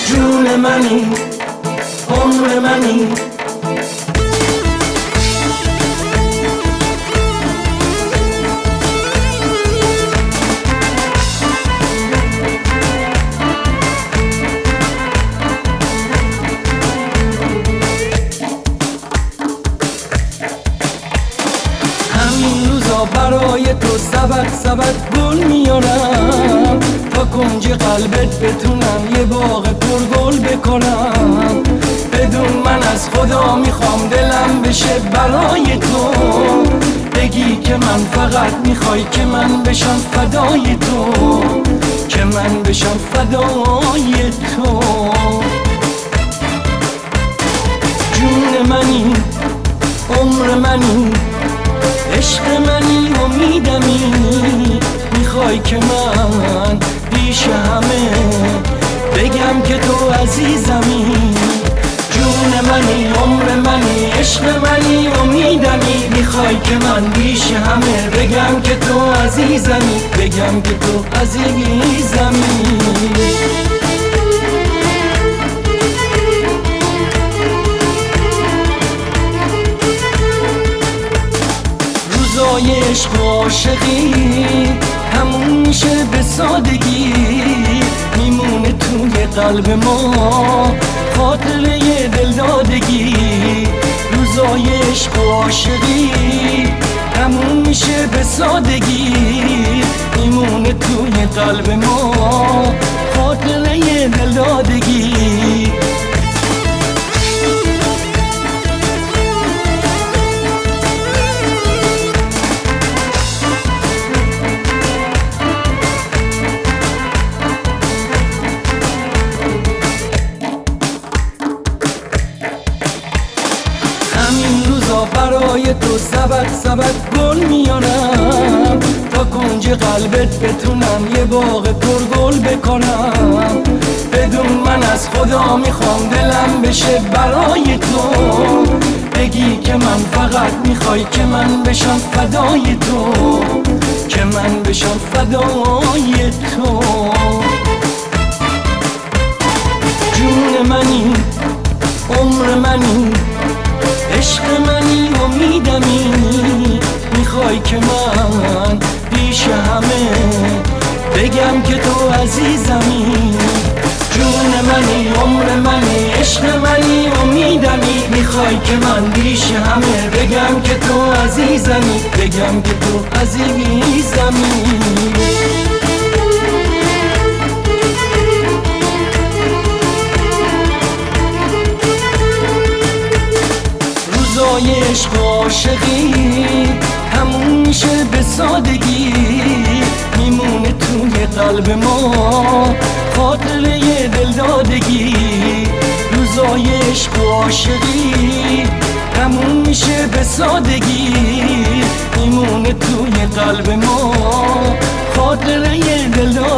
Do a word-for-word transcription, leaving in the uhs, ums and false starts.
جون منی، عمر منی. همین روزا برای تو سبد سبد گل میارم، تا کنج قلبت بتونم یه باغ پرگل بکنم. بدون من از خدا میخوام دلم بشه برای تو، بگی که من فقط میخوای که من بشم فدای تو، که من بشم فدای تو. جون منی، عمر منی، عشق منی، امیدمی. میخوای که من پیش همه بگم که تو عزیزمی. جون منی، عمر منی، عشق منی، امیدمی. میخوای که من پیش همه بگم که تو عزیزمی، بگم که تو عزیزمی. روزای عشق و عاشقی تموم میشه به سادگی، میمونه توی قلب ما خاطره دلدادگی. روزای عشق و عاشقی تموم میشه به سادگی، میمونه توی قلب ما خاطره دلدادگی. برای تو سبد سبد گل میارم، تا کنج قلبت بتونم یه باغ پرگل بکنم. بدون من از خدا میخوام دلم بشه برای تو، بگی که من فقط میخوای که من بشم فدای تو، که من بشم فدای تو. جون منی، عمر منی، عشق منی، امیدمی. میخوای که من پیش همه بگم که تو عزیزمی. جون منی، عمر منی، عشق منی، امیدمی. میخوای که من پیش همه بگم که تو عزیزمی، بگم که تو عزیزمی. روزای عشق و عاشقی تموم میشه به سادگی، میمونه توی قلب ما خاطره دلدادگی. روزای عشق و عاشقی تموم میشه به سادگی، میمونه توی قلب ما خاطره دلدادگی.